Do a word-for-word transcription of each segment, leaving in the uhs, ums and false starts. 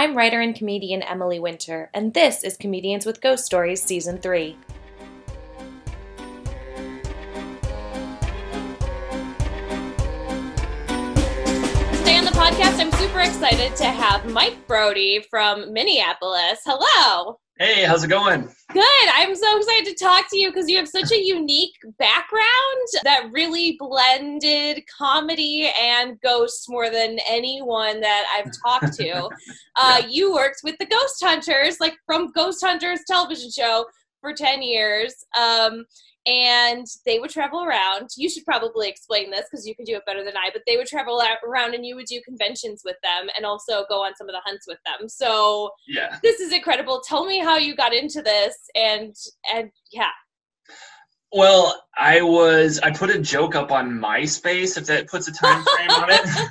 I'm writer and comedian Emily Winter, and this is Comedians with Ghost Stories Season three. Today on the podcast, I'm super excited to have Mike Brody from Minneapolis. Hello! Hey, how's it going? Good. I'm so excited to talk to you because you have such a unique background that really blended comedy and ghosts more than anyone that I've talked to. yeah. uh, you worked with the Ghost Hunters, like from Ghost Hunters television show for ten years. Um, and they would travel around. You should probably explain this because you can do it better than I, but they would travel around and you would do conventions with them and also go on some of the hunts with them. So yeah, this is incredible. Tell me how you got into this and, and yeah. Well, I was, I put a joke up on MySpace, if that puts a time frame on it.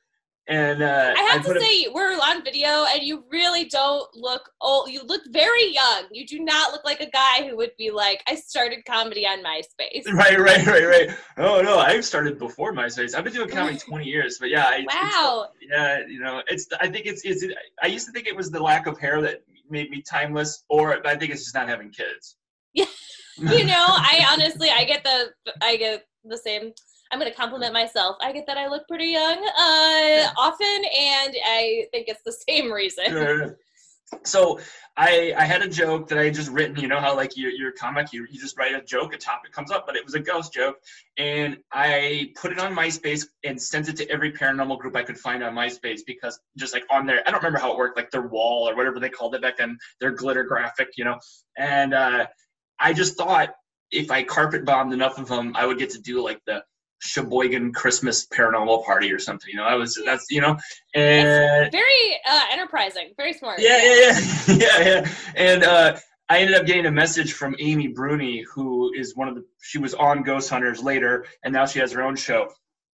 And uh, I have I to say, a, we're on video, and you really don't look old. You look very young. You do not look like a guy who would be like, I started comedy on MySpace. Right, right, right, right. Oh, no, I started before MySpace. I've been doing comedy twenty years, but yeah. I, wow. It's, yeah, you know, it's. I think it's, it's. I used to think it was the lack of hair that made me timeless, or I think it's just not having kids. Yeah, you know, I honestly, I get the, I get the same. I'm going to compliment myself. I get that I look pretty young uh, often, and I think it's the same reason. So I I had a joke that I had just written. You know how like you're, you're a comic, you, you just write a joke, a topic comes up, but it was a ghost joke. And I put it on MySpace and sent it to every paranormal group I could find on MySpace because just like on their, I don't remember how it worked, like their wall or whatever they called it back then, their glitter graphic, you know. And uh, I just thought if I carpet bombed enough of them, I would get to do like the Sheboygan Christmas paranormal party or something, you know. I was that's you know, and it's very uh, enterprising, very smart. Yeah, yeah, yeah, yeah, yeah. And uh, I ended up getting a message from Amy Bruni, who is one of the. She was on Ghost Hunters later, and now she has her own show.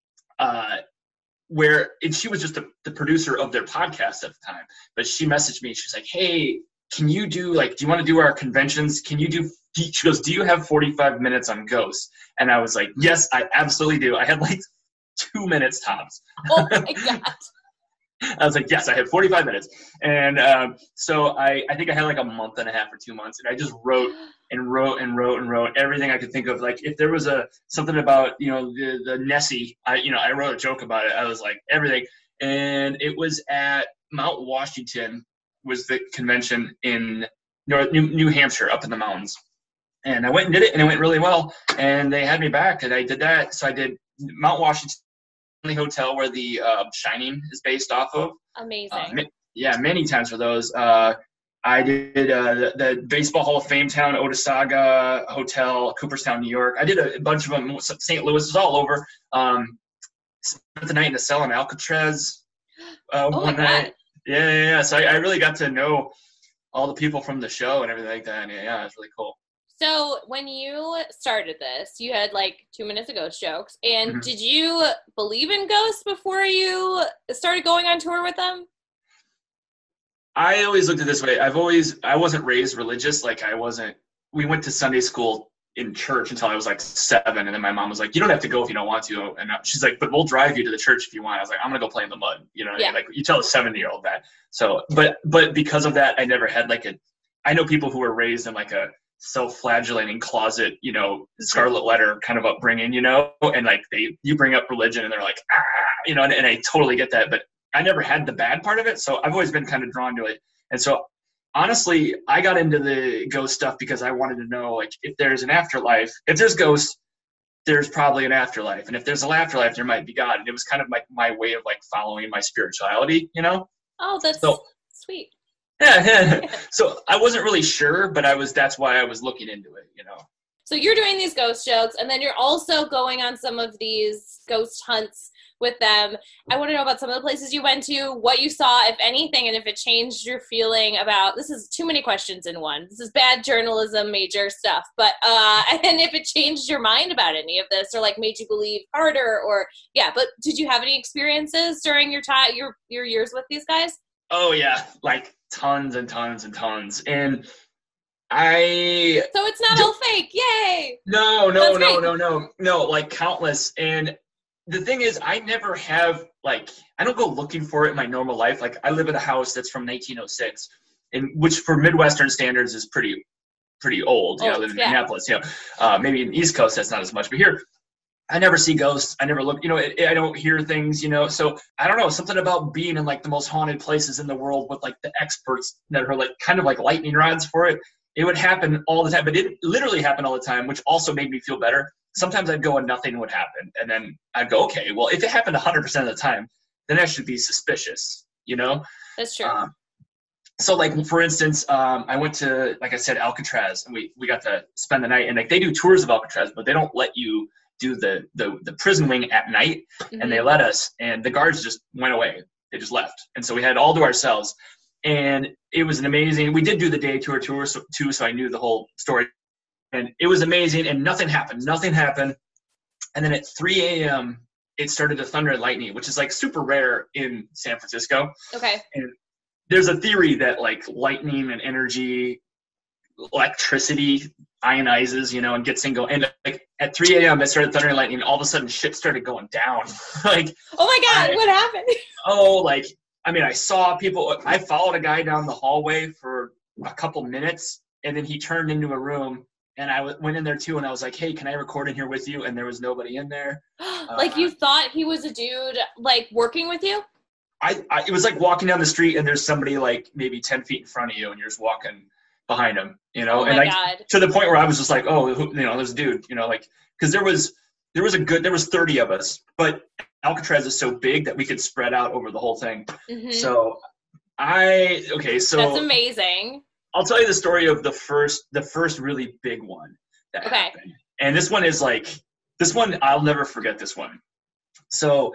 Uh, where and she was just the, the producer of their podcast at the time, but she messaged me. She's like, "Hey, can you do like? Do you want to do our conventions? Can you do?" She goes, "Do you have forty-five minutes on ghosts?" And I was like, "Yes, I absolutely do." I had like two minutes tops. Oh my God. I was like, "Yes, I had forty-five minutes." And um, so I, I think I had like a month and a half or two months. And I just wrote and wrote and wrote and wrote everything I could think of. Like if there was a something about, you know, the, the Nessie, I, you know, I wrote a joke about it. I was like everything. And it was at Mount Washington was the convention in North, New, New Hampshire up in the mountains. And I went and did it, and it went really well. And they had me back, and I did that. So I did Mount Washington, the hotel where the uh, Shining is based off of. Amazing. Uh, ma- yeah, many times for those. Uh, I did uh, the, the Baseball Hall of Fame town, Otasaga Hotel, Cooperstown, New York. I did a, a bunch of them. Saint Louis was all over. Um, spent the night in the cell in Alcatraz uh, oh one my night. God. Yeah, yeah, yeah. So I, I really got to know all the people from the show and everything like that. And yeah, yeah, it was really cool. So when you started this, you had like two minutes of ghost jokes. And mm-hmm. did you believe in ghosts before you started going on tour with them? I always looked at it this way. I've always, I wasn't raised religious. Like I wasn't, we went to Sunday school in church until I was like seven. And then my mom was like, you don't have to go if you don't want to. And she's like, but we'll drive you to the church if you want. I was like, I'm going to go play in the mud. You know what yeah. I mean? Like you tell a seventy year old that. So, but, but because of that, I never had like a, I know people who were raised in like a, self-flagellating closet, you know, Scarlet Letter kind of upbringing, you know, and like they, you bring up religion and they're like, ah, you know, and, and I totally get that, but I never had the bad part of it. So I've always been kind of drawn to it. And so honestly, I got into the ghost stuff because I wanted to know, like, if there's an afterlife, if there's ghosts, there's probably an afterlife. And if there's an afterlife, there might be God. And it was kind of like my, my way of like following my spirituality, you know? Oh, that's so, sweet. Yeah, yeah. So I wasn't really sure, but I was, that's why I was looking into it, you know. So you're doing these ghost jokes, and then you're also going on some of these ghost hunts with them. I want to know about some of the places you went to, what you saw, if anything, and if it changed your feeling about, this is too many questions in one. This is bad journalism, major stuff. But, uh, and if it changed your mind about any of this or like made you believe harder or, yeah, but did you have any experiences during your time, your, your years with these guys? Oh yeah. Like tons and tons and tons. And I, so it's not d- all fake. Yay. No, no, no, no, no, no, like countless. And the thing is, I never have, like, I don't go looking for it in my normal life. Like, I live in a house that's from nineteen oh six, and which for Midwestern standards is pretty pretty old. You know, I live in yeah. Minneapolis. You know, uh, maybe in the East Coast that's not as much, but here, I never see ghosts. I never look, you know, I, I don't hear things, you know. So I don't know, something about being in like the most haunted places in the world with like the experts that are like kind of like lightning rods for it. It would happen all the time, but it literally happened all the time, which also made me feel better. Sometimes I'd go and nothing would happen. And then I'd go, okay, well, if it happened one hundred percent of the time, then I should be suspicious, you know? That's true. Um, so like, for instance, um, I went to, like I said, Alcatraz, and we, we got to spend the night, and like they do tours of Alcatraz, but they don't let you do the, the, the prison wing at night. Mm-hmm. And they let us, and the guards just went away. They just left. And so we had it all to ourselves. And it was an amazing, we did do the day tour tour so, too, so I knew the whole story. And it was amazing, and nothing happened. Nothing happened. And then at three a.m., it started to thunder and lightning, which is like super rare in San Francisco. Okay. And there's a theory that like lightning and energy, electricity ionizes, you know, and gets things going. And like at three a.m., it started thundering and lightning, and all of a sudden shit started going down. like, oh my God, I, what happened? oh, like, I mean, I saw people, I followed a guy down the hallway for a couple minutes, and then he turned into a room, and I w- went in there too, and I was like, hey, can I record in here with you? And there was nobody in there. like uh, you thought he was a dude, like, working with you? I, I It was like walking down the street, and there's somebody like maybe ten feet in front of you, and you're just walking behind him, you know? Oh my and I, God. To the point where I was just like, oh, who, you know, there's a dude, you know, like, because there was, there was a good, there was thirty of us, but Alcatraz is so big that we could spread out over the whole thing. Mm-hmm. So I, okay, so. That's amazing. I'll tell you the story of the first, the first really big one that okay. happened. And this one is like, this one, I'll never forget this one. So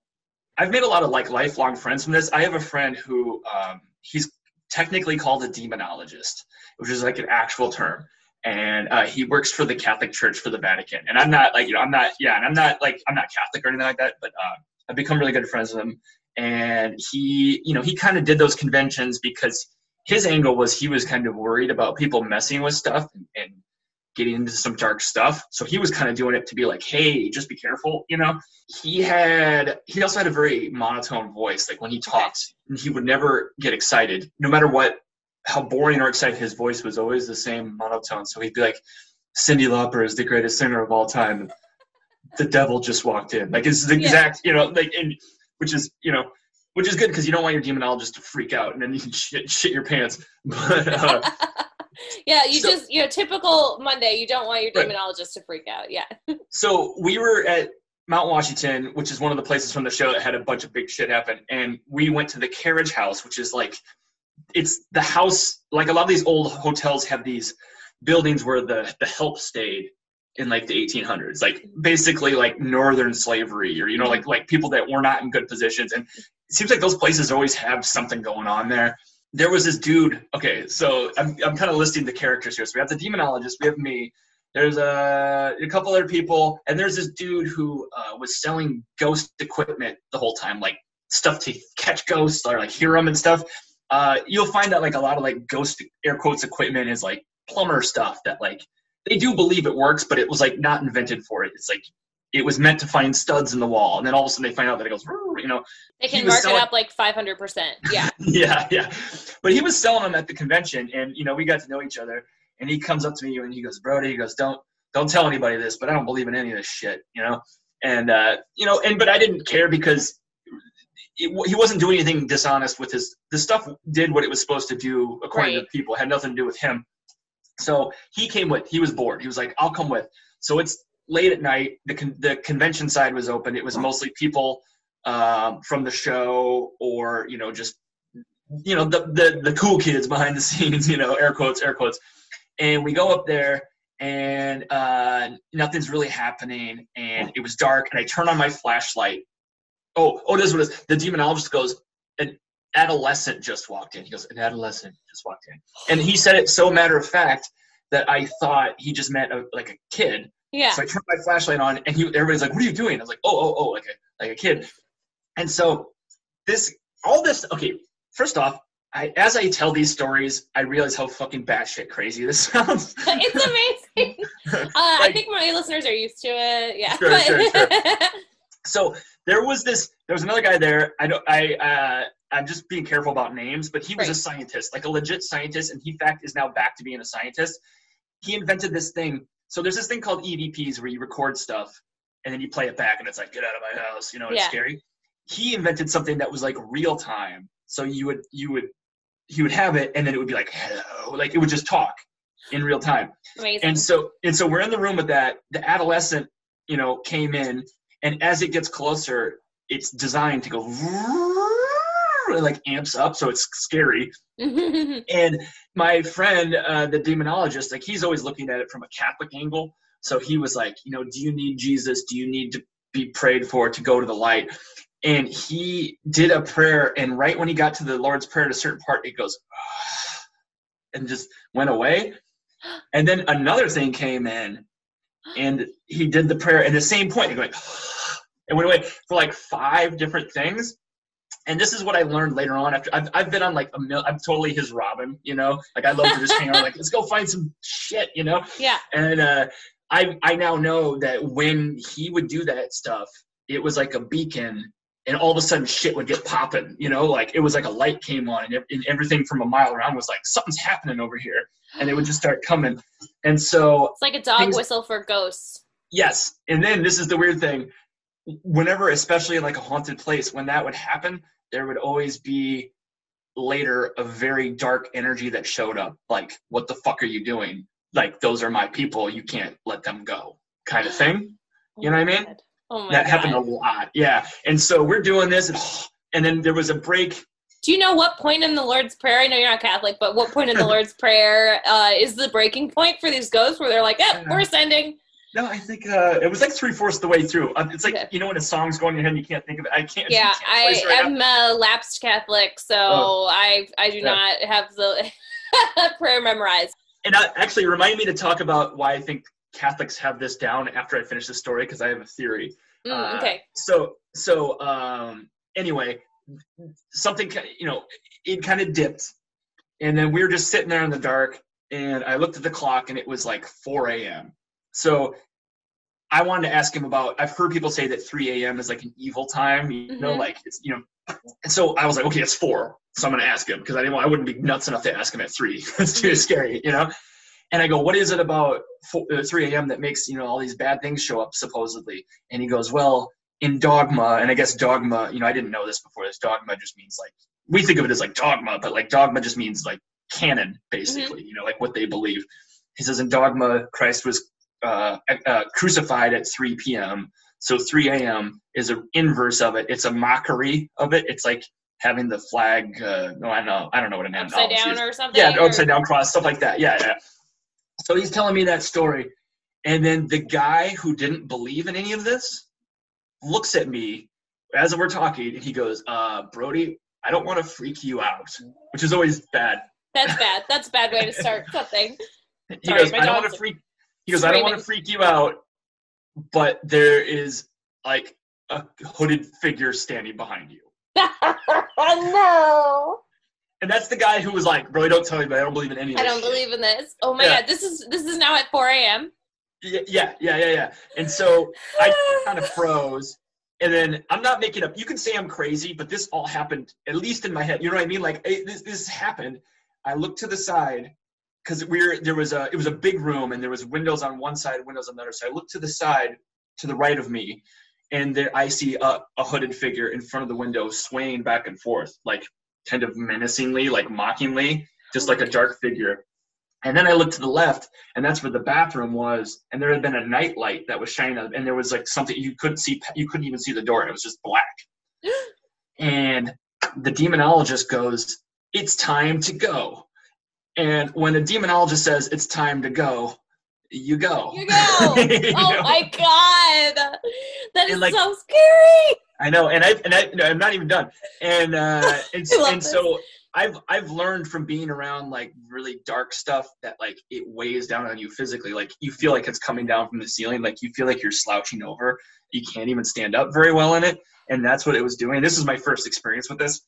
I've made a lot of like lifelong friends from this. I have a friend who, um, he's technically called a demonologist, which is like an actual term. And uh, he works for the Catholic Church for the Vatican. And I'm not like, you know, I'm not, yeah, and I'm not like, I'm not Catholic or anything like that, but uh, I've become really good friends with him. And he, you know, he kind of did those conventions because his angle was he was kind of worried about people messing with stuff and, and getting into some dark stuff. So he was kind of doing it to be like, hey, just be careful, you know? He had, he also had a very monotone voice. Like when he talked, he would never get excited, no matter what, how boring or excited his voice was, always the same monotone. So he'd be like, Cyndi Lauper is the greatest singer of all time. The devil just walked in. Like it's the yeah. exact, you know, like, and which is, you know, which is good because you don't want your demonologist to freak out and then you can shit, shit your pants. But, uh, yeah, you so, just, you know, typical Monday, you don't want your right. demonologist to freak out. Yeah. So we were at Mount Washington, which is one of the places from the show that had a bunch of big shit happen. And we went to the Carriage House, which is like, it's the house, like a lot of these old hotels have these buildings where the, the help stayed in like the eighteen hundreds, like basically like northern slavery or, you know, like, like people that were not in good positions. And it seems like those places always have something going on there. There was this dude. Okay. So I'm, I'm kind of listing the characters here. So we have the demonologist, we have me, there's a, a couple other people. And there's this dude who uh, was selling ghost equipment the whole time, like stuff to catch ghosts or like hear them and stuff. Uh, you'll find that like a lot of like ghost air quotes equipment is like plumber stuff that like, they do believe it works, but it was like not invented for it. It's like it was meant to find studs in the wall, and then all of a sudden they find out that it goes, you know. They can mark selling, it up like five hundred percent. Yeah. yeah, yeah. But he was selling them at the convention, and you know we got to know each other. And he comes up to me and he goes, "Brody," he goes, "Don't don't tell anybody this, but I don't believe in any of this shit," you know. And uh, you know, and but I didn't care because it, he wasn't doing anything dishonest with his. The stuff did what it was supposed to do according right. to people. It had nothing to do with him. So he came with, he was bored. He was like, I'll come with. So it's late at night. The con- the convention side was open. It was mostly people um, from the show or, you know, just, you know, the, the, the cool kids behind the scenes, you know, air quotes, air quotes. And we go up there and uh, nothing's really happening. And it was dark and I turn on my flashlight. Oh, oh, this is what it is. The demonologist goes, an adolescent just walked in. He goes, an adolescent just walked in. And he said it so matter of fact that I thought he just meant a, like a kid. Yeah. So I turned my flashlight on and he, everybody's like, what are you doing? I was like, oh, oh, oh, like a, like a kid. And so this, all this, okay, first off, I, as I tell these stories, I realize how fucking batshit crazy this sounds. It's amazing. uh, like, I think my listeners are used to it. Yeah. Sure, sure, sure. So there was this, there was another guy there. I don't, I, uh, I'm just being careful about names, but he was Right. a scientist, like a legit scientist. And he, in fact, is now back to being a scientist. He invented this thing. So there's this thing called E V Ps where you record stuff and then you play it back and it's like, get out of my house. You know, it's Yeah. scary. He invented something that was like real time. So you would, you would, he would have it and then it would be like, hello, like it would just talk in real time. Amazing. And so, and so we're in the room with that. The adolescent, you know, came in, and as it gets closer, it's designed to go it like amps up, so it's scary. And my friend, uh, the demonologist, like he's always looking at it from a Catholic angle. So he was like, you know, do you need Jesus? Do you need to be prayed for to go to the light? And he did a prayer, and right when he got to the Lord's Prayer at a certain part, it goes and just went away. And then another thing came in, and he did the prayer at the same point. He went, it went away for like five different things. And this is what I learned later on. After I've I've been on like a mil, I'm totally his Robin, you know. Like I love to just hang out, like let's go find some shit, you know. Yeah. And uh, I I now know that when he would do that stuff, it was like a beacon. And all of a sudden shit would get popping, you know, like it was like a light came on and, and everything from a mile around was like, something's happening over here. And it would just start coming. And so It's like a dog things, whistle for ghosts. Yes. And then this is the weird thing. Whenever, especially in like a haunted place, when that would happen, there would always be later a very dark energy that showed up. Like, what the fuck are you doing? Like, those are my people. You can't let them go kind of thing. Oh You know what I mean? God. Oh my that God. happened a lot. Yeah. And so we're doing this and, and then there was a break. Do you know what point in the Lord's Prayer, I know you're not Catholic, but what point in the Lord's Prayer uh, is the breaking point for these ghosts where they're like, eh, we're ascending? No, I think uh, it was like three-fourths of the way through. Uh, it's like, Okay. you know when a song's going in your head and you can't think of it? I can't. Yeah, can't I place it right am now. a lapsed Catholic, so Oh. I I do Yeah. not have the prayer memorized. And uh, actually, remind me to talk about why I think Catholics have this down after I finish the story, because I have a theory. Mm, Uh, okay. So, so um, anyway, something, ki- you know, it kind of dipped. And then we were just sitting there in the dark, and I looked at the clock, and it was like four a.m. So I wanted to ask him about, I've heard people say that three a.m. is like an evil time, you know, Mhm. like, it's, you know, and so I was like, okay, it's four. So I'm going to ask him, because I didn't want, I wouldn't be nuts enough to ask him at three. It's too scary, you know? And I go, what is it about four, uh, three a.m. that makes, you know, all these bad things show up, supposedly? And he goes, well, in dogma, and I guess dogma, you know, I didn't know this before. This dogma just means like, we think of it as like dogma, but like dogma just means like canon, basically, you know, like what they believe. He says in dogma, Christ was uh, uh, crucified at three p.m. So three a.m. is an inverse of it. It's a mockery of it. It's like having the flag, uh, no, I know, I don't know what an Upside analogy down is. or something? Yeah, or- upside down cross, stuff like that. Yeah, yeah. So he's telling me that story. And then the guy who didn't believe in any of this looks at me as we're talking, and he goes, uh, Brody, I don't want to freak you out, which is always bad. That's bad. That's a bad way to start something. He Sorry, goes, my I don't dog's want to freak, he goes, I don't want to screaming. freak you out, but there is like a hooded figure standing behind you. Oh no. And that's the guy who was like, Brody, don't tell me, but I don't believe in any of I this don't shit." believe in this. Oh my Yeah. God. This is this is now at four a.m. Yeah, yeah, yeah, yeah, yeah. And so I kind of froze. And then I'm not making up. You can say I'm crazy, but this all happened, at least in my head. You know what I mean? Like it, this, this happened. I looked to the side because we were there was a it was a big room and there was windows on one side, windows on the other side. I looked to the side, to the right of me, and there I see a, a hooded figure in front of the window, swaying back and forth, like kind of menacingly, like mockingly, just like a dark figure. And then I looked to the left, and that's where the bathroom was. And there had been a night light that was shining up, and there was like something you couldn't see. You couldn't even see the door, and it was just black. And the demonologist goes, "It's time to go." And when a demonologist says it's time to go, you go. You go. You Oh know? my God. That is And, like, so scary. I know, and I and I, no, I'm not even done. And uh, and, I love and so I've I've learned from being around like really dark stuff that like it weighs down on you physically. Like you feel like it's coming down from the ceiling. Like you feel like you're slouching over. You can't even stand up very well in it. And that's what it was doing. This is my first experience with this.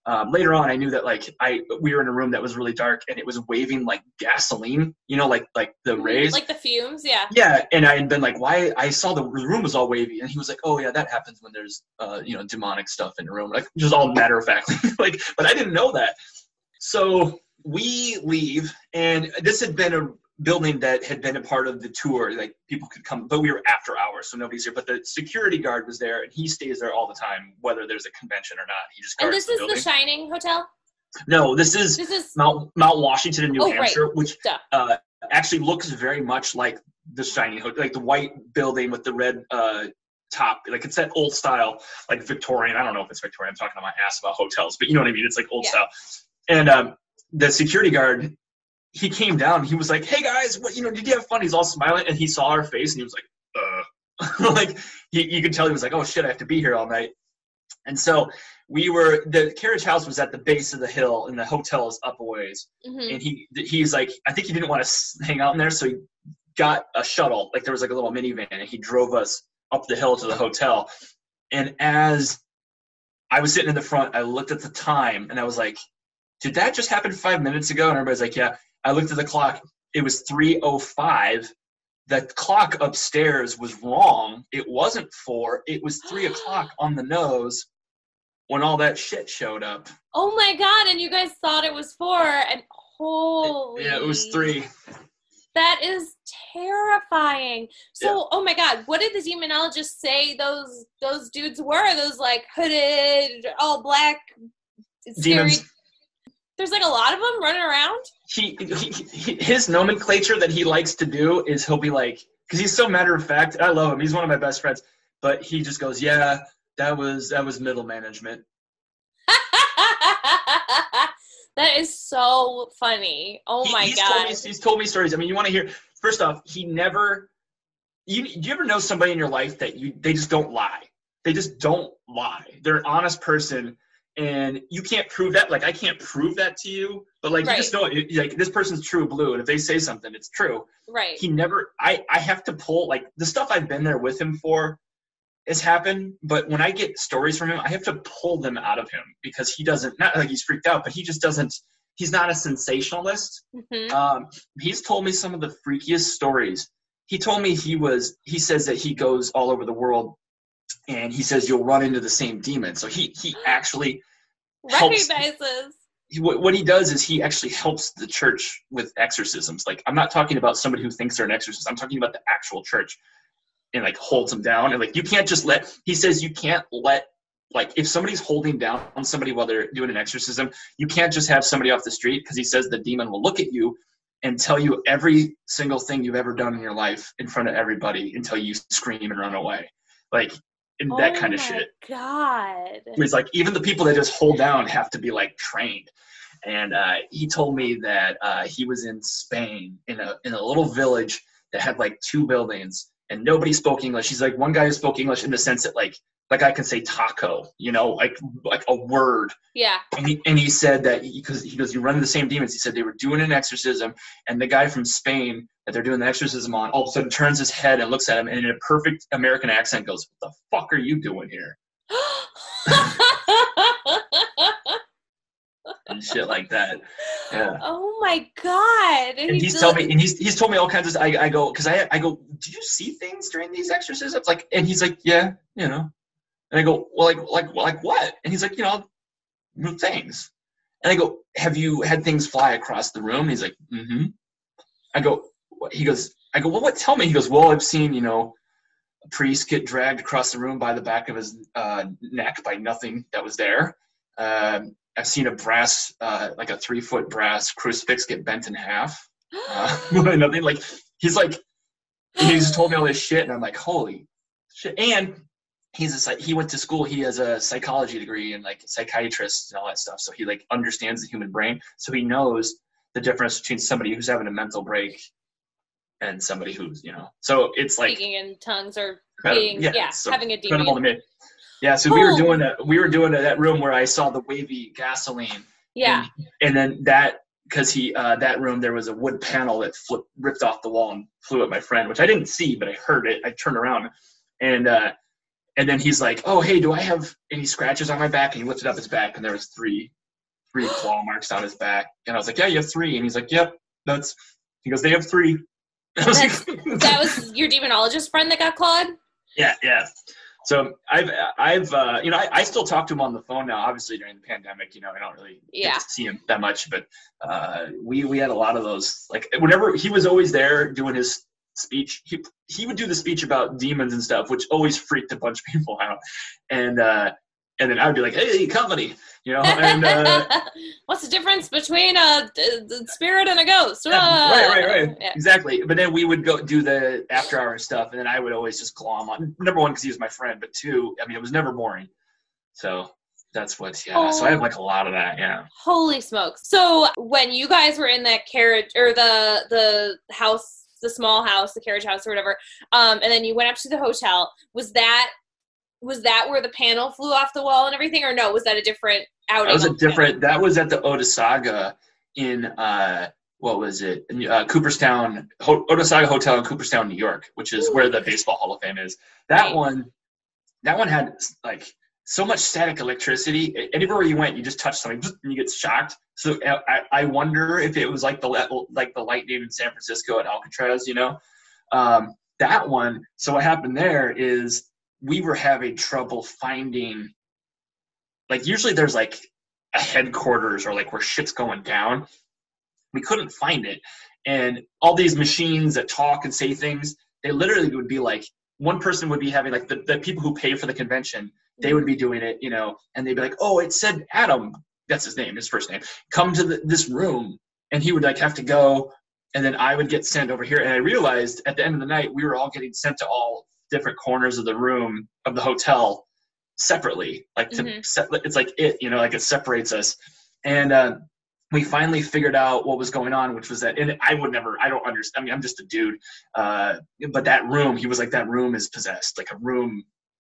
Um, later on, I knew that like I we were in a room that was really dark and it was waving like gasoline, you know, like like the rays, like the fumes, yeah. Yeah, and I had been like, why? I saw the room was all wavy, and he was like, oh yeah, that happens when there's uh you know demonic stuff in the room, like just all matter of fact, like. But I didn't know that. So we leave, and this had been a building that had been a part of the tour, like people could come, but we were after hours, so nobody's here. But the security guard was there, and he stays there all the time, whether there's a convention or not. He just guards and this the is building. the Shining Hotel? No, this is, this is Mount Mount Washington in New oh, Hampshire, right. which uh, actually looks very much like the Shining Hotel, like the white building with the red uh, top. Like it's that old style, like Victorian. I don't know if it's Victorian. I'm talking on my ass about hotels, but you know what I mean. It's like old yeah. style. And um, the security guard, he came down. He was like, "Hey guys, what you know? Did you have fun?" He's all smiling, and he saw our face, and he was like, "Uh," like he, you could tell he was like, "Oh shit, I have to be here all night." And so we were, the carriage house was at the base of the hill, and the hotel is up a ways. Mm-hmm. And he he's like, I think he didn't want to hang out in there, so he got a shuttle, like there was like a little minivan, and he drove us up the hill to the hotel. And as I was sitting in the front, I looked at the time, and I was like, did that just happen five minutes ago? And everybody's like, yeah. I looked at the clock. It was three oh five. The clock upstairs was wrong. It wasn't four. It was three o'clock on the nose when all that shit showed up. Oh my God. And you guys thought it was four, and holy. Yeah, it was three. That is terrifying. So, yeah. Oh my God, what did the demonologist say those those dudes were? Those like hooded, all black, scary. Demons. There's like a lot of them running around. He, he, he his nomenclature that he likes to do is he'll be like, because he's so matter of fact. I love him. He's one of my best friends. But he just goes, yeah, that was that was middle management. That is so funny. Oh he, my he's God. Told me, he's told me stories. I mean, you want to hear, first off, he never, you, do you ever know somebody in your life that you they just don't lie? They just don't lie. They're an honest person. And you can't prove that. Like, I can't prove that to you. But, like, right. You just know, like, this person's true blue. And if they say something, it's true. Right. He never – I I have to pull – like, the stuff I've been there with him for has happened. But when I get stories from him, I have to pull them out of him because he doesn't – not like he's freaked out, but he just doesn't – he's not a sensationalist. Mm-hmm. Um, he's told me some of the freakiest stories. He told me he was – he says that he goes all over the world. And he says you'll run into the same demon. So he he actually recognizes. Helps, he, what, what he does is he actually helps the church with exorcisms. Like, I'm not talking about somebody who thinks they're an exorcist. I'm talking about the actual church, and like holds them down. And like you can't just let. He says you can't let like if somebody's holding down on somebody while they're doing an exorcism, you can't just have somebody off the street because he says the demon will look at you and tell you every single thing you've ever done in your life in front of everybody until you scream and run away. Like. And that oh kind of shit. God. It's like even the people that just hold down have to be like trained. And uh, he told me that uh, he was in Spain in a in a little village that had like two buildings and nobody spoke English. He's like one guy who spoke English in the sense that like like I can say taco, you know, like like a word. Yeah. And he and he said that because he, he goes, you run into the same demons. He said they were doing an exorcism, and the guy from Spain that they're doing the exorcism on all of a sudden turns his head and looks at him and in a perfect American accent goes, "What the fuck are you doing here?" And shit like that. Yeah. Oh my God. And, and he's telling me, and he's he's told me all kinds of. I I go because I I go, "Do you see things during these exorcisms?" Like, and he's like, "Yeah, you know." And I go, well, like, like, like what? And he's like, you know, things. And I go, have you had things fly across the room? And he's like, mm-hmm. I go, what? He goes, I go, well, what? Tell me. He goes, well, I've seen, you know, a priest get dragged across the room by the back of his uh, neck by nothing that was there. Um, I've seen a brass, uh, like a three foot brass crucifix get bent in half. Uh, nothing. Like, he's like, he just told me all this shit. And I'm like, holy shit. And he's a he went to school. He has a psychology degree and like psychiatrist and all that stuff. So he like understands the human brain. So he knows the difference between somebody who's having a mental break and somebody who's, you know. So it's like speaking in tongues or being yeah, yeah so having a demon. Incredible to me. Yeah. So oh. we were doing that. We were doing that room where I saw the wavy gasoline. Yeah. And, and then that because he uh, that room there was a wood panel that flipped ripped off the wall and flew at my friend, which I didn't see, but I heard it. I turned around and. uh and then he's like, oh, hey, do I have any scratches on my back? And he lifted up his back, and there was three, three claw marks down his back. And I was like, yeah, you have three. And he's like, yep, that's, he goes, they have three. I was like, that was your demonologist friend that got clawed? Yeah, yeah. So I've, I've, uh, you know, I, I still talk to him on the phone now. Obviously, during the pandemic, you know, I don't really yeah. get to see him that much. But uh, we we had a lot of those. Like whenever he was always there doing his speech, he he would do the speech about demons and stuff, which always freaked a bunch of people out. And uh, and then I would be like, hey, company, you know. And uh, what's the difference between a, a spirit and a ghost? Yeah, uh, right, right, right. Yeah. Exactly. But then we would go do the after hour stuff, and then I would always just claw him on. Number one, because he was my friend, but two, I mean, it was never boring. So that's what, yeah. Oh. So I have like a lot of that, yeah. Holy smokes! So when you guys were in that carriage or the the house, the small house, the carriage house or whatever, um, and then you went up to the hotel, was that was that where the panel flew off the wall and everything, or no? Was that a different outing? That was a different. That was at the Otesaga in. Uh, What was it? Uh, Cooperstown, Ho- Otesaga Hotel in Cooperstown, New York, which is where the Baseball Hall of Fame is. That right. one, that one had like so much static electricity. Anywhere you went, you just touch something and you get shocked. So I, I wonder if it was like the like the lightning in San Francisco at Alcatraz, you know, um, that one. So what happened there is we were having trouble finding. Like usually there's like a headquarters or like where shit's going down. We couldn't find it. And all these machines that talk and say things, they literally would be like, one person would be having like the, the people who pay for the convention, they would be doing it, you know, and they'd be like, oh, it said Adam, that's his name, his first name, come to the, this room. And he would like have to go, and then I would get sent over here. And I realized at the end of the night, we were all getting sent to all different corners of the room of the hotel separately. Like to mm-hmm. set, it's like it, you know, like it separates us. And, uh, we finally figured out what was going on, which was that, and I would never, I don't understand. I mean, I'm just a dude. Uh, but that room, he was like, that room is possessed. Like a room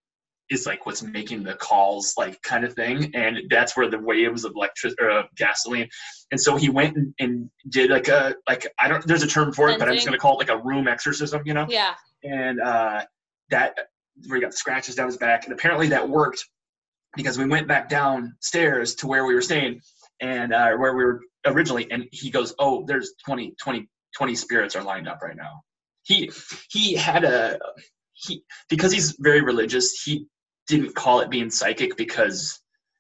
is like what's making the calls, like kind of thing. And that's where the waves of electric or uh, gasoline. And so he went and, and did like a, like, I don't, there's a term for it, but I'm just going to call it like a room exorcism, you know? Yeah. And uh, that, where he got the scratches down his back. And apparently that worked because we went back downstairs to where we were staying. And uh, where we were originally, and he goes, oh, there's twenty, twenty, twenty spirits are lined up right now. He he had a, he because he's very religious, he didn't call it being psychic because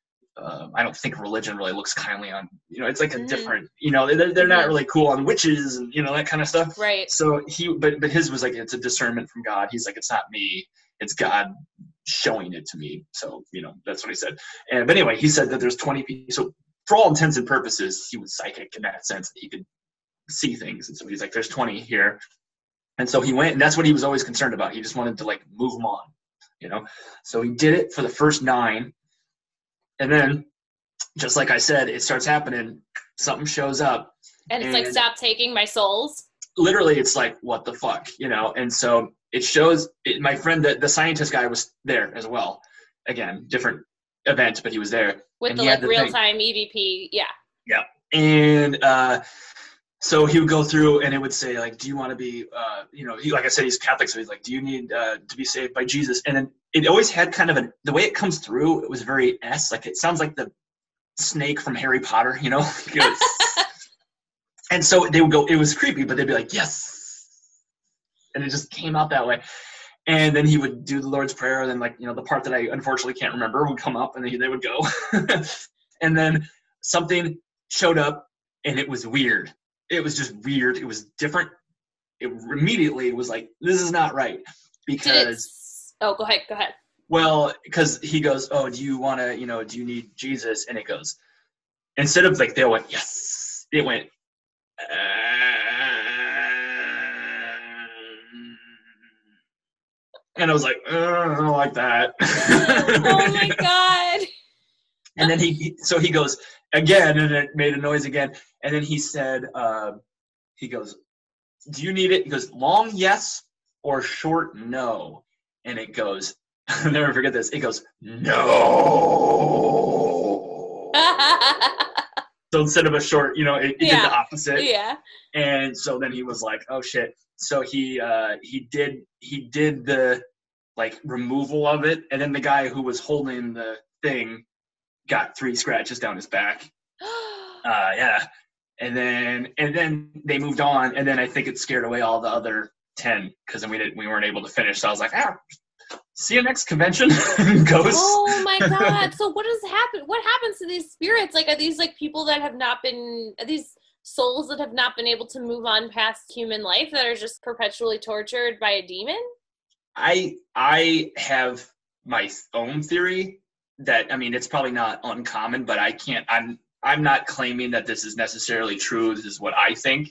uh, I don't think religion really looks kindly on, you know, it's like a mm-hmm. different, you know, they're, they're not really cool on witches and, you know, that kind of stuff. Right. So he, but, but his was like, it's a discernment from God. He's like, it's not me, it's God showing it to me. So, you know, that's what he said. And, but anyway, he said that there's twenty people. So, for all intents and purposes, he was psychic in that sense that he could see things. And so he's like, there's twenty here. And so he went, and that's what he was always concerned about. He just wanted to like move them on, you know? So he did it for the first nine. And then, just like I said, it starts happening. Something shows up. And it's and like, stop taking my souls. Literally, it's like, what the fuck, you know? And so it shows, it, my friend, the, the scientist guy was there as well. Again, different event, but he was there. With and the like real-time E V P, yeah. Yeah. And uh, so he would go through and it would say, like, do you want to be, uh, you know, he, like I said, he's Catholic, so he's like, do you need uh, to be saved by Jesus? And then it always had kind of a, the way it comes through, it was very S, like it sounds like the snake from Harry Potter, you know? And so they would go, it was creepy, but they'd be like, yes. And it just came out that way. And then he would do the Lord's Prayer, and then, like, you know, the part that I unfortunately can't remember would come up, and then they would go. And then something showed up, and it was weird. It was just weird. It was different. It immediately was like, this is not right. Because... Oh, go ahead, go ahead. Well, because he goes, oh, do you want to, you know, do you need Jesus? And it goes, instead of, like, they went, yes. It went, uh, and I was like, oh, I don't like that. Oh my God. And then he, so he goes again, and it made a noise again. And then he said, uh, he goes, do you need it? He goes, long yes or short no. And it goes, I'll never forget this. It goes, no. So instead of a short, you know, it, it yeah. did the opposite. Yeah. And so then he was like, oh shit. So he uh, he did he did the like removal of it. And then the guy who was holding the thing got three scratches down his back. Uh, yeah. And then, and then they moved on. And then I think it scared away all the other ten because then we didn't, we weren't able to finish. So I was like, ah, see you next convention. Ghosts. Oh my God. So what does happen? What happens to these spirits? Like, are these like people that have not been, are these souls that have not been able to move on past human life that are just perpetually tortured by a demon? I, I have my own theory that, I mean, it's probably not uncommon, but I can't, I'm, I'm not claiming that this is necessarily true. This is what I think.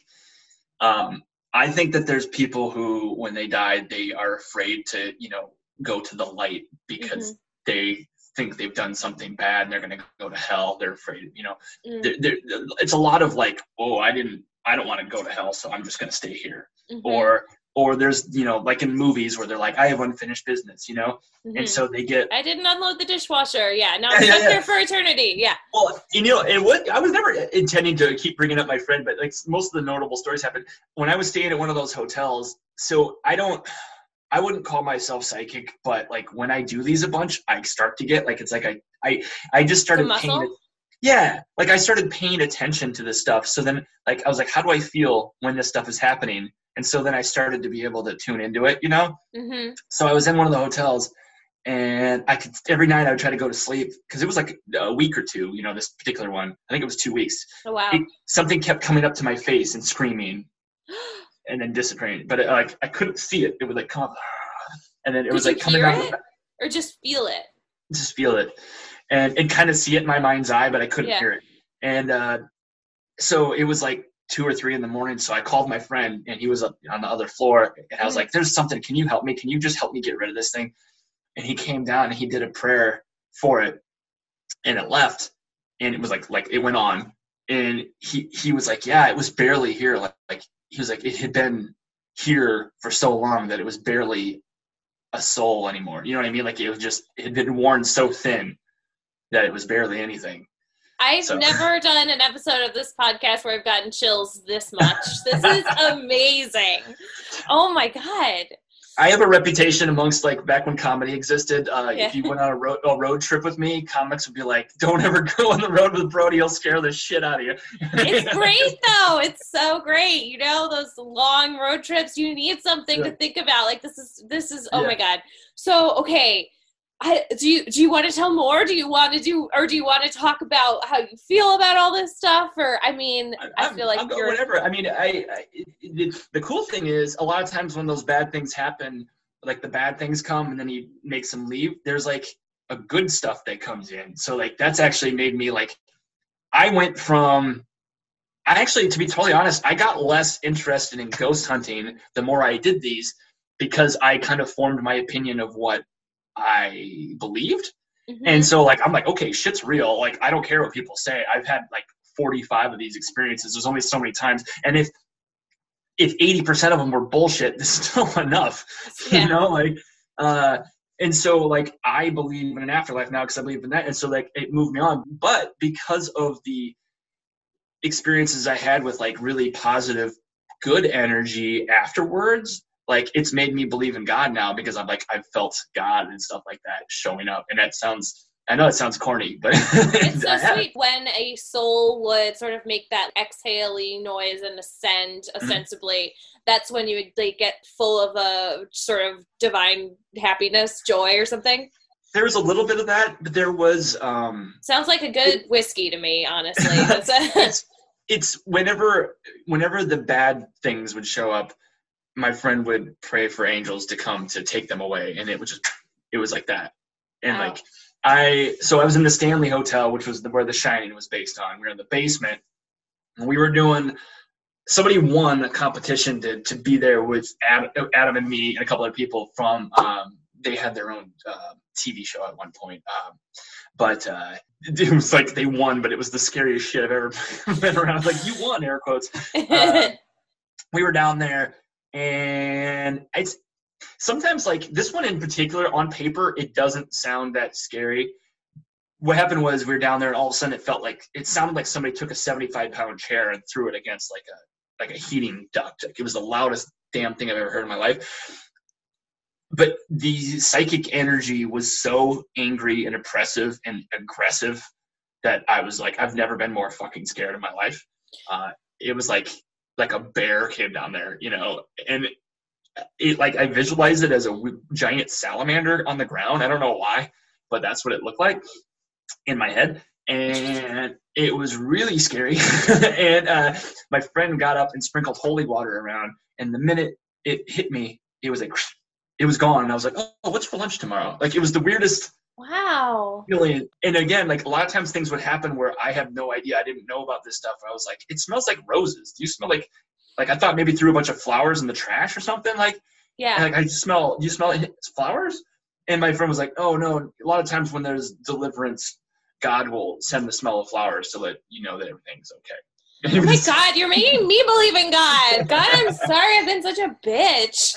Um, I think that there's people who, when they die, they are afraid to, you know, go to the light because mm-hmm. they think they've done something bad and they're going to go to hell. They're afraid, you know, mm-hmm. they're, they're, it's a lot of like, oh, I didn't, I don't want to go to hell, so I'm just going to stay here. Mm-hmm. Or, or there's, you know, like in movies where they're like, I have unfinished business, you know? Mm-hmm. And so they get... I didn't unload the dishwasher. Yeah, now I'm stuck yeah, yeah. here for eternity. Yeah. Well, you know, it would, I was never intending to keep bringing up my friend, but like most of the notable stories happened when I was staying at one of those hotels. So I don't, I wouldn't call myself psychic, but like when I do these a bunch, I start to get like, it's like I, I, I just started paying Yeah, like I started paying attention to this stuff. So then like I was like, how do I feel when this stuff is happening? And so then I started to be able to tune into it, you know? Mm-hmm. So I was in one of the hotels and I could, every night I would try to go to sleep because it was like a week or two, you know, this particular one. I think it was two weeks. Oh, wow. It, something kept coming up to my face and screaming and then disappearing. But it, like I couldn't see it. It would like come up and then it Could was you like coming hear out. It? Or just feel it? Just feel it. And, and kind of see it in my mind's eye, but I couldn't yeah. hear it. And uh, so it was like two or three in the morning. So I called my friend and he was up on the other floor. And I was mm-hmm. like, there's something. Can you help me? Can you just help me get rid of this thing? And he came down and he did a prayer for it. And it left. And it was like, like it went on. And he, he was like, yeah, it was barely here. Like, like he was like, it had been here for so long that it was barely a soul anymore. You know what I mean? Like it was just, it had been worn so thin that it was barely anything. I've so. never done an episode of this podcast where I've gotten chills this much. This is amazing. Oh my God. I have a reputation amongst like back when comedy existed. Uh, yeah. If you went on a road, a road trip with me, comics would be like, don't ever go on the road with Brody. He'll scare the shit out of you. It's great though. It's so great. You know, those long road trips, you need something yeah. to think about. Like this is, this is, oh yeah. my God. So, okay. I, do you do you want to tell more? Do you want to do, or do you want to talk about how you feel about all this stuff? Or I mean, I, I feel like I'll you're whatever. I mean, I, I it, it, the cool thing is a lot of times when those bad things happen, like the bad things come and then he makes them leave. There's like a good stuff that comes in. So like that's actually made me like. I went from. I actually, to be totally honest, I got less interested in ghost hunting the more I did these because I kind of formed my opinion of what I believed. Mm-hmm. And so like I'm like, okay, shit's real. Like I don't care what people say. I've had like forty-five of these experiences. There's only so many times. And if if eighty percent of them were bullshit, there's still enough. Yeah. You know, like uh and so like I believe in an afterlife now because I believe in that. And so like it moved me on. But because of the experiences I had with like really positive, good energy afterwards, like it's made me believe in God now because I'm like, I've felt God and stuff like that showing up. And that sounds, I know it sounds corny, but it's so sweet when a soul would sort of make that exhale-y noise and ascend ostensibly. Mm-hmm. That's when you would like get full of a sort of divine happiness, joy or something. There was a little bit of that, but there was, um, sounds like a good it, whiskey to me, honestly. it's, it's whenever, whenever the bad things would show up, my friend would pray for angels to come to take them away. And it was just, it was like that. And wow. like, I, so I was in the Stanley Hotel, which was the, where The Shining was based on. We were in the basement and we were doing, somebody won a competition to, to be there with Adam, Adam and me and a couple other people from, um, they had their own uh, T V show at one point. Um, but uh, it was like they won, but it was the scariest shit I've ever been around. Like you won, air quotes. Uh, we were down there. And it's sometimes like this one in particular on paper, it doesn't sound that scary. What happened was we were down there and all of a sudden it felt like it sounded like somebody took a seventy-five pound chair and threw it against like a, like a heating duct. Like it was the loudest damn thing I've ever heard in my life. but the psychic energy was so angry and oppressive and aggressive that I was like, I've never been more fucking scared in my life. Uh, it was like, like a bear came down there, you know, and it, like, I visualized it as a w- giant salamander on the ground. I don't know why, but that's what it looked like in my head. And it was really scary. And uh, my friend got up and sprinkled holy water around. And the minute it hit me, it was like, it was gone. And I was like, oh, what's for lunch tomorrow? Like, it was the weirdest Wow. feeling. And again, like, a lot of times things would happen where I have no idea. I didn't know about this stuff. I was like, it smells like roses. Do you smell like, like I thought maybe threw a bunch of flowers in the trash or something. Like, Yeah. like I smell, do you smell it? It's flowers? And my friend was like, oh no. A lot of times when there's deliverance, God will send the smell of flowers to let you know that everything's okay. Oh my God, you're making me believe in God. God, I'm sorry, I've been such a bitch.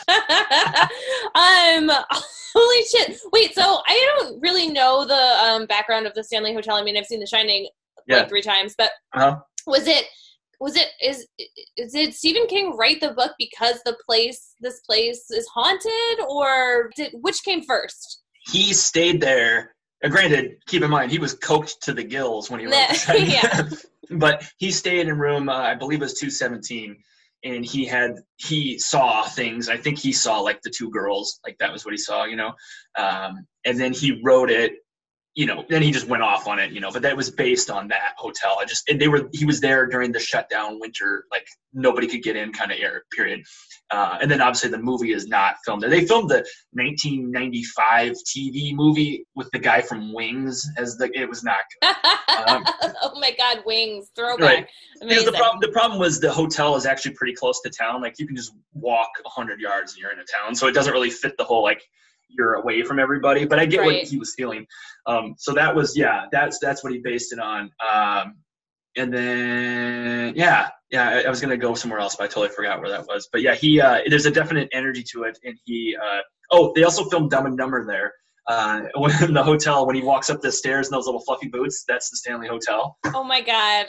um, holy shit. Wait, so I don't really know the um, background of the Stanley Hotel. I mean, I've seen The Shining Yeah. like three times, but Uh-huh. was it, was it, is, is did Stephen King write the book because the place, this place is haunted, or did, which came first? He stayed there. Uh, granted, keep in mind, he was coked to the gills when he wrote The Shining. Yeah. But he stayed in room, uh, I believe it was two seventeen, and he had, he saw things. I think he saw, like, the two girls. Like, that was what he saw, you know? Um, and then he wrote it, you know, then he just went off on it, you know, but that was based on that hotel. I just, and they were, he was there during the shutdown winter, like, nobody could get in kind of era period. Uh, and then obviously the movie is not filmed there. They filmed the nineteen ninety-five T V movie with the guy from Wings as the, it was not good. Um, oh my God, Wings, throwback. Right. Amazing. The problem, the problem was the hotel is actually pretty close to town. Like, you can just walk one hundred yards and you're in a town. So it doesn't really fit the whole, like, you're away from everybody. But I get Right. what he was feeling. Um, so that was, yeah, that's that's what he based it on. Um, and then, yeah, yeah, I, I was going to go somewhere else, but I totally forgot where that was. But, yeah, he uh, there's a definite energy to it. And he uh, – oh, they also filmed Dumb and Dumber there. Uh, when the hotel, when he walks up the stairs in those little fluffy boots, that's the Stanley Hotel. Oh my God.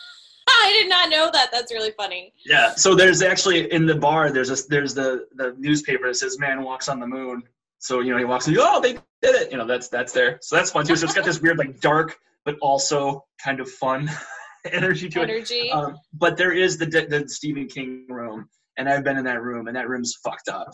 I did not know that. That's really funny. Yeah. So there's actually in the bar, there's a, there's the, the newspaper that says man walks on the moon. So, you know, he walks in, oh, they did it. You know, that's, that's there. So that's fun too. So it's got this weird, like, dark, but also kind of fun energy to Energy. it. Um, but there is the, the Stephen King room. And I've been in that room, and that room's fucked up.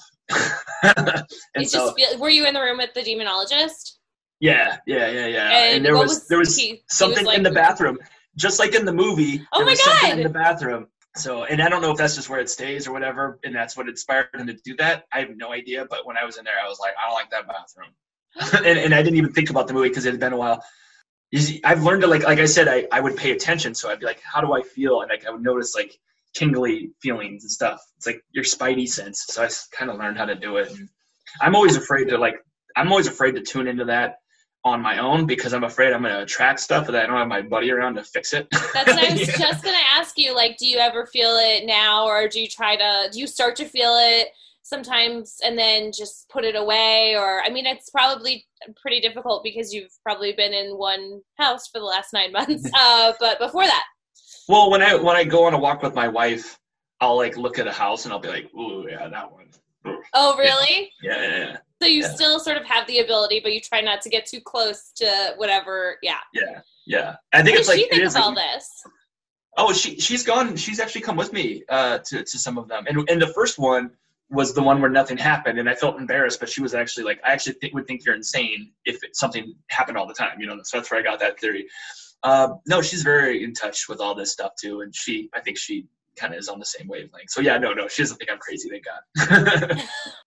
and it so, just feel, were you in the room with the demonologist? yeah, yeah, yeah, yeah. And And, there what was, was there was he- he something was like- in the bathroom, just like in the movie. Oh there my was something God! in the bathroom. So, and I don't know if that's just where it stays or whatever, and that's what inspired him to do that. I have no idea. But when I was in there, I was like, I don't like that bathroom. and, and I didn't even think about the movie because it had been a while. You see, I've learned to, like, like I said, I, I would pay attention. So I'd be like, how do I feel? And like I would notice, like, tingly feelings and stuff. It's like your spidey sense. So I kind of learned how to do it. And I'm always afraid to like, I'm always afraid to tune into that on my own because I'm afraid I'm going to attract stuff that I don't have my buddy around to fix it. That's what I was Yeah. just going to ask you. Like, do you ever feel it now, or do you try to, do you start to feel it sometimes and then just put it away? Or, I mean, it's probably pretty difficult because you've probably been in one house for the last nine months. Uh, but before that. Well, when I when I go on a walk with my wife, I'll like look at a house and I'll be like, ooh, yeah, that one. Ooh. Oh, really? Yeah, yeah, yeah. So you Yeah. still sort of have the ability, but you try not to get too close to whatever. Yeah. Yeah, yeah. I think What it's does like she think it is of all like, this? oh, she she's gone. She's actually come with me uh, to to some of them, and and the first one was the one where nothing happened, and I felt embarrassed. But she was actually like, I actually think, would think you're insane if it, something happened all the time. You know, so that's where I got that theory. Uh, no, she's very in touch with all this stuff too, and she, I think she kind of is on the same wavelength. So yeah, no, no, she doesn't think I'm crazy. Thank God.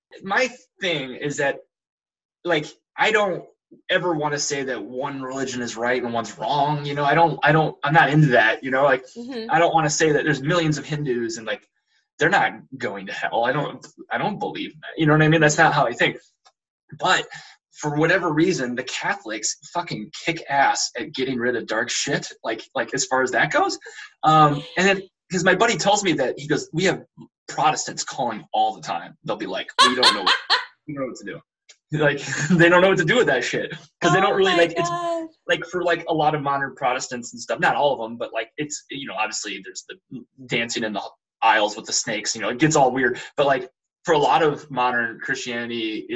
My thing is that, like, I don't ever want to say that one religion is right and one's wrong. You know, I don't, I don't, I'm not into that. You know, like, Mm-hmm. I don't want to say that there's millions of Hindus and like they're not going to hell. I don't, I don't believe that. You know what I mean? That's not how I think. But for whatever reason, the Catholics fucking kick ass at getting rid of dark shit. Like, like as far as that goes. Um, and then, because my buddy tells me that he goes, we have Protestants calling all the time. They'll be like, we don't know, what, we don't know what to do. Like, they don't know what to do with that shit because they don't really like. It's like for like a lot of modern Protestants and stuff. Not all of them, but like it's, you know, obviously there's the dancing in the aisles with the snakes. You know, it gets all weird. But like for a lot of modern Christianity, it's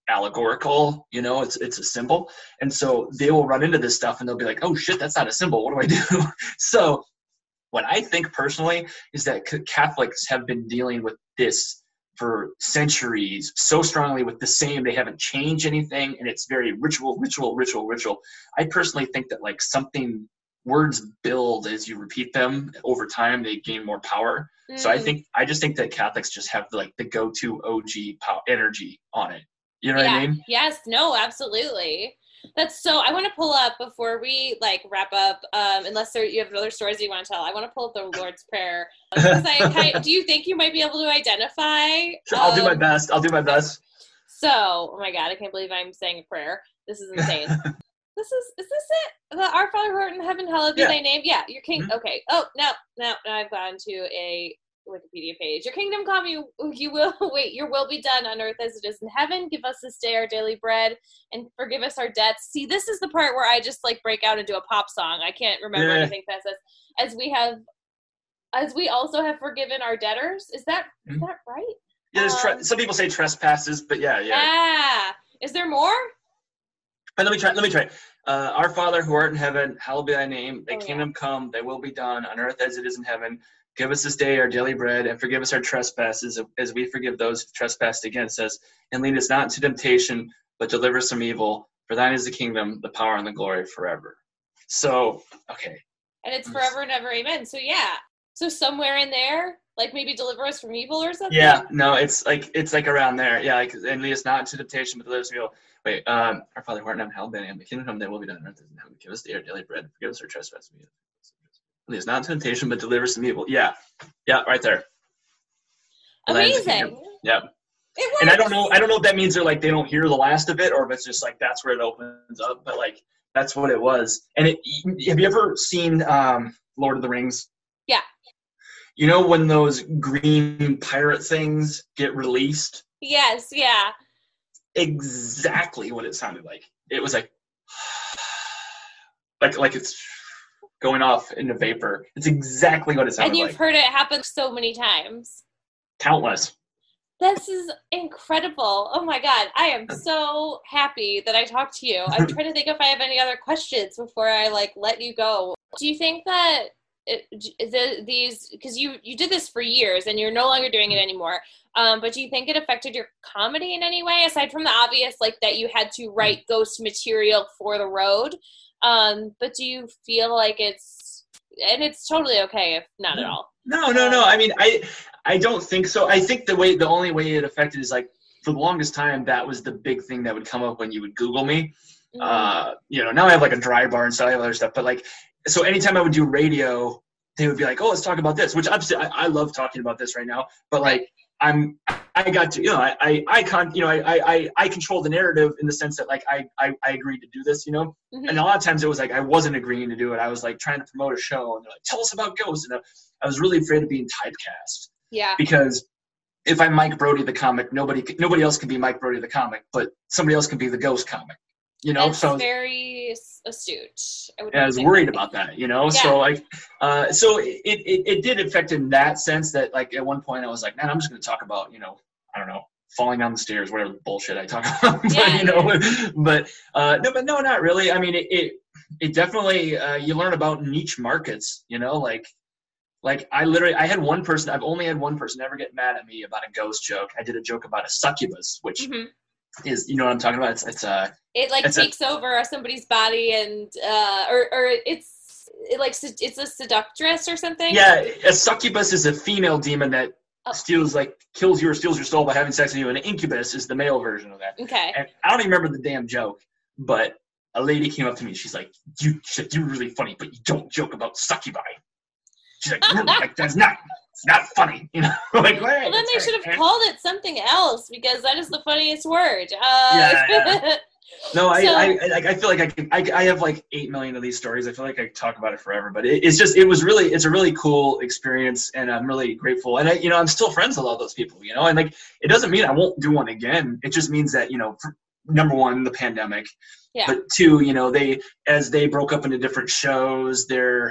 allegorical, you know, it's it's a symbol. And so they will run into this stuff and they'll be like, oh shit, that's not a symbol. What do I do? So what I think personally is that Catholics have been dealing with this for centuries so strongly with the same. They haven't changed anything, and it's very ritual, ritual, ritual, ritual. I personally think that like something, words build as you repeat them over time, they gain more power. Mm. So I think, I just think that Catholics just have like the go-to O G power, energy on it. You know yeah. what I mean? Yes, no, absolutely. That's so, I want to pull up before we like wrap up, um, unless there, you have other stories you want to tell. I want to pull up the Lord's Prayer. I, I, do you think you might be able to identify? Sure, I'll um, do my best. I'll do my best. So, oh my God, I can't believe I'm saying a prayer. This is insane. This is, is this it? The Our Father who art in heaven, hallowed be yeah. thy name. Yeah, your king. Mm-hmm. Okay. Oh, no, no, no, I've gone to a Wikipedia page. Your kingdom come, you you will wait, your will be done on earth as it is in heaven. Give us this day our daily bread and forgive us our debts. See, this is the part where I just like break out into a pop song. I can't remember yeah. anything that says as we have as we also have forgiven our debtors. Is that mm-hmm. is that right? Yeah, there's tre- um, some people say trespasses, but yeah, yeah. Ah, is there more? But let me try. Let me try. Uh, Our Father who art in heaven, hallowed be thy name. Thy oh, kingdom yeah. come. Thy will be done on earth as it is in heaven. Give us this day our daily bread, and forgive us our trespasses, as we forgive those who trespass against us. And lead us not into temptation, but deliver us from evil. For thine is the kingdom, the power, and the glory forever. So, okay. And it's forever and ever, amen. So yeah. So somewhere in there, like maybe deliver us from evil or something. Yeah. No, it's like it's like around there. Yeah. Like, and lead us not into temptation, but deliver us from evil. Wait. Um, Our Father who art in heaven, hallowed be thy name. The kingdom come, thy will be done on earth as in heaven. Give us the daily bread, and forgive us our trespasses. Lead us not into temptation, but deliver us from evil. Yeah. Yeah, right there. Amazing. Yeah. It works. And I don't know, I don't know if that means they're like, they don't hear the last of it, or if it's just like, that's where it opens up, but like, that's what it was. And it, have you ever seen um, Lord of the Rings? Yeah. You know, when those green pirate things get released? Yes. Yeah. Exactly what it sounded like. It was like, like, like it's going off into vapor. It's exactly what it sounded like. And you've like. heard it happen so many times. Countless. This is incredible. Oh my God. I am so happy that I talked to you. I'm trying to think if I have any other questions before I like let you go. Do you think that it, the, these, because you, you did this for years and you're no longer doing it anymore, um, but do you think it affected your comedy in any way, aside from the obvious, like that you had to write ghost material for the road? Um, but do you feel like it's, and it's totally okay if not at all. No, no, no. I mean, I, I don't think so. I think the way, the only way it affected is like, for the longest time, that was the big thing that would come up when you would Google me. Mm-hmm. Uh, you know, now I have like a dry bar and stuff, I have other stuff, but like, so anytime I would do radio, they would be like, oh, let's talk about this, which I'm, I, I love talking about this right now, but like, I'm, I got to, you know, I, I, I con, you know, I, I, I control the narrative in the sense that like, I, I, I agreed to do this, you know, mm-hmm. and a lot of times it was like, I wasn't agreeing to do it. I was like trying to promote a show and they're like, tell us about ghosts. And I was really afraid of being typecast. Yeah. Because if I'm Mike Brody, the comic, nobody, nobody else can be Mike Brody, the comic, but somebody else can be the ghost comic, you know? That's so very astute. I, yeah, I was worried about that, you know? Yeah. So like, uh, so it, it, it did affect in that sense that like at one point I was like, man, I'm just going to talk about, you know, I don't know, falling down the stairs, whatever bullshit I talk about, yeah, you know, but, uh, no, but no, not really. I mean, it, it, it definitely, uh, you learn about niche markets, you know, like, like I literally, I had one person, I've only had one person ever get mad at me about a ghost joke. I did a joke about a succubus, which mm-hmm. is, you know what I'm talking about? It's, it's uh it like takes a, over somebody's body and, uh, or, or it's it like, it's a seductress or something. Yeah. A succubus is a female demon that oh. steals, like kills you or steals your soul by having sex with you. And an incubus is the male version of that. Okay. And I don't even remember the damn joke, but a lady came up to me. She's like, you, you're really funny, but you don't joke about succubi. She's like, really? Like, that's not, it's not funny, you know? Like, well, then they should have man. called it something else because that is the funniest word. Uh, yeah, yeah. No, I, so, I, I, I feel like I can, I, I have like eight million of these stories. I feel like I could talk about it forever, but it, it's just, it was really, it's a really cool experience, and I'm really grateful. And I, you know, I'm still friends with all those people, you know, and like, it doesn't mean I won't do one again. It just means that, you know, for, number one, the pandemic, yeah. but two, you know, they, as they broke up into different shows, they're,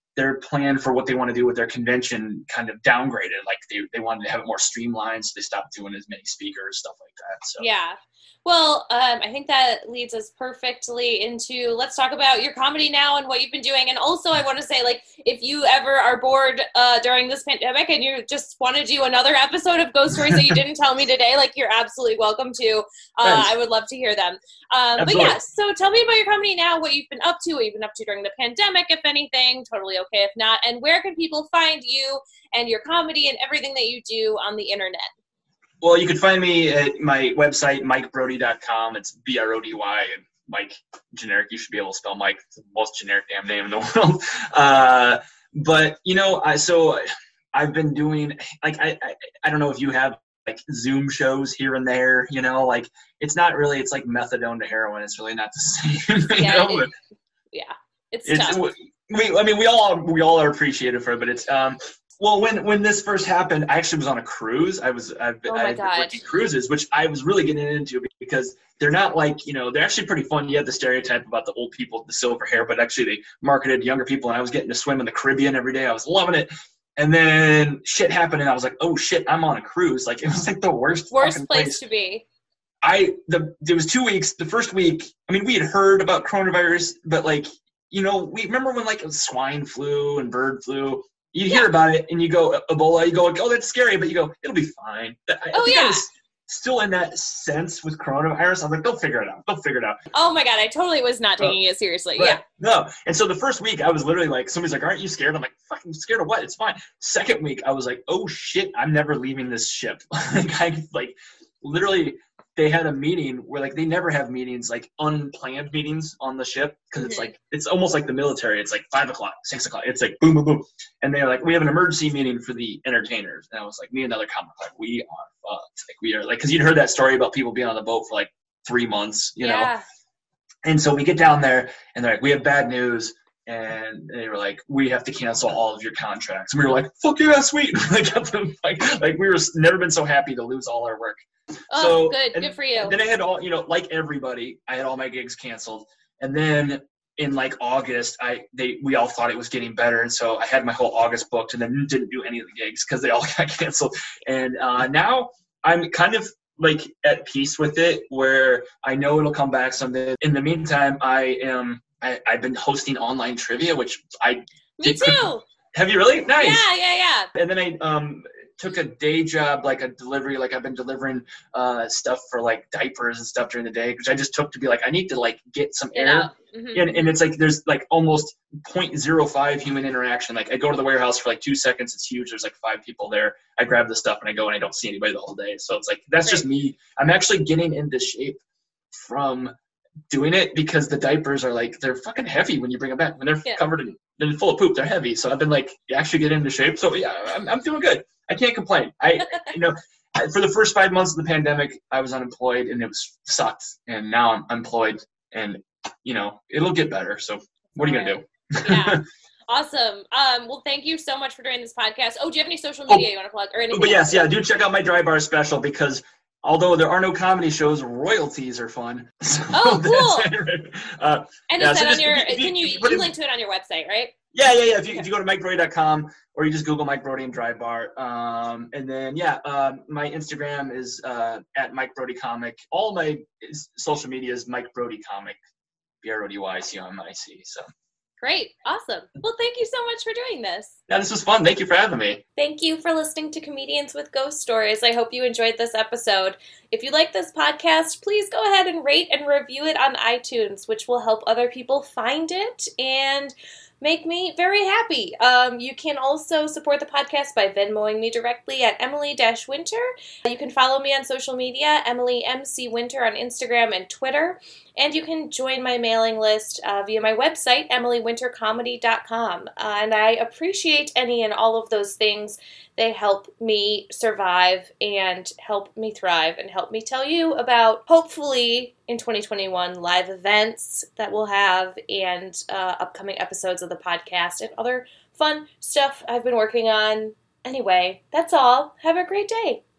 their plan for what they want to do with their convention kind of downgraded. Like they, they wanted to have it more streamlined, so they stopped doing as many speakers, stuff like that. So yeah. Well, um, I think that leads us perfectly into, let's talk about your comedy now and what you've been doing. And also I want to say, like, if you ever are bored uh, during this pandemic and you just want to do another episode of Ghost Stories that you didn't tell me today, like, you're absolutely welcome to. Uh, I would love to hear them. Um, but yeah, so tell me about your comedy now, what you've been up to, what you've been up to during the pandemic, if anything, totally okay if not. And where can people find you and your comedy and everything that you do on the internet? Well, you can find me at my website, mike brody dot com. It's B R O D Y, and Mike, generic. You should be able to spell Mike. It's the most generic damn name in the world. Uh, but, you know, I, so I've been doing, like, I, I, I don't know if you have, like, Zoom shows here and there, you know, like, it's not really, it's like methadone to heroin. It's really not the same, you yeah, know? It, yeah, it's, it's tough. We, I mean, we all, we all are appreciative for it, but it's, um, well, when, when this first happened, I actually was on a cruise. I was, I've been, oh I've been working cruises, which I was really getting into because they're not like, you know, they're actually pretty fun. You have the stereotype about the old people with the silver hair, but actually they marketed younger people, and I was getting to swim in the Caribbean every day. I was loving it. And then shit happened, and I was like, oh shit, I'm on a cruise. Like, it was like the worst Worst fucking place, place to be. I, the, there was two weeks, the first week, I mean, we had heard about coronavirus, but like, you know, we remember when like swine flu and bird flu, you hear yeah. about it and you go, Ebola, you go, oh, that's scary, but you go, it'll be fine. I, oh, I think yeah. I was still in that sense with coronavirus. I was like, they'll figure it out. They'll figure it out. Oh, my God. I totally was not taking oh, it seriously. Right. Yeah. No. And so the first week, I was literally like, somebody's like, aren't you scared? I'm like, fucking scared of what? It's fine. Second week, I was like, oh, shit, I'm never leaving this ship. like, I, like, literally, they had a meeting where, like, they never have meetings, like, unplanned meetings on the ship, because mm-hmm. it's, like, it's almost like the military. It's, like, five o'clock, six o'clock. It's, like, boom, boom, boom. And they're like, we have an emergency meeting for the entertainers. And I was like, me and another comic, like, we are fucked. Like, we are, like, because you'd heard that story about people being on the boat for, like, three months, you yeah. know? And so we get down there, and they're like, we have bad news. And they were like, we have to cancel all of your contracts. And we were like, fuck yeah, sweet. like, like, like, we were never been so happy to lose all our work. Oh, so, good. And, good for you. Then I had all, you know, like everybody, I had all my gigs canceled. And then in like August, I they we all thought it was getting better. And so I had my whole August booked and then didn't do any of the gigs because they all got canceled. And uh, now I'm kind of like at peace with it, where I know it'll come back someday. In the meantime, I am, I, I've been hosting online trivia, which I Me did, too. Could, have you really? Nice. Yeah, yeah, yeah. And then I um took a day job, like a delivery, like I've been delivering uh, stuff for like diapers and stuff during the day, which I just took to be like, I need to like get some Get air. Mm-hmm. And, and it's like, there's like almost zero point zero five human interaction. Like I go to the warehouse for like two seconds. It's huge. There's like five people there. I grab the stuff and I go and I don't see anybody the whole day. So it's like, that's right. Just me. I'm actually getting into shape from doing it because the diapers are like, they're fucking heavy when you bring them back. When they're yeah. covered in, they're full of poop, they're heavy. So I've been like, actually get into shape. So yeah, I'm, I'm doing good. I can't complain. I, you know, for the first five months of the pandemic, I was unemployed and it was sucked. And now I'm employed and, you know, it'll get better. So what are you going to do? Yeah. Awesome. Um, well, thank you so much for doing this podcast. Oh, do you have any social media oh, you want to plug or anything? But yes, yeah, do check out my Dry Bar special because although there are no comedy shows, royalties are fun. So oh, cool. uh, and yeah, is so that just, on your, you, can you, you, you link to it on your website, right? Yeah, yeah, yeah. If you, if you go to mike brody dot com or you just Google Mike Brody and Dry Bar. Um, and then, yeah, um, my Instagram is uh, at Mike Brody Comic. All my social media is Mike Brody Comic, B R O D Y C O M I C. So. Great. Awesome. Well, thank you so much for doing this. Yeah, this was fun. Thank you for having me. Thank you for listening to Comedians with Ghost Stories. I hope you enjoyed this episode. If you like this podcast, please go ahead and rate and review it on iTunes, which will help other people find it and make me very happy. Um, you can also support the podcast by Venmoing me directly at Emily Winter. You can follow me on social media, Emily M C Winter on Instagram and Twitter. And you can join my mailing list uh, via my website, emily winter comedy dot com. Uh, and I appreciate any and all of those things. They help me survive and help me thrive and help me tell you about, hopefully, in twenty twenty-one, live events that we'll have and uh, upcoming episodes of the podcast and other fun stuff I've been working on. Anyway, that's all. Have a great day.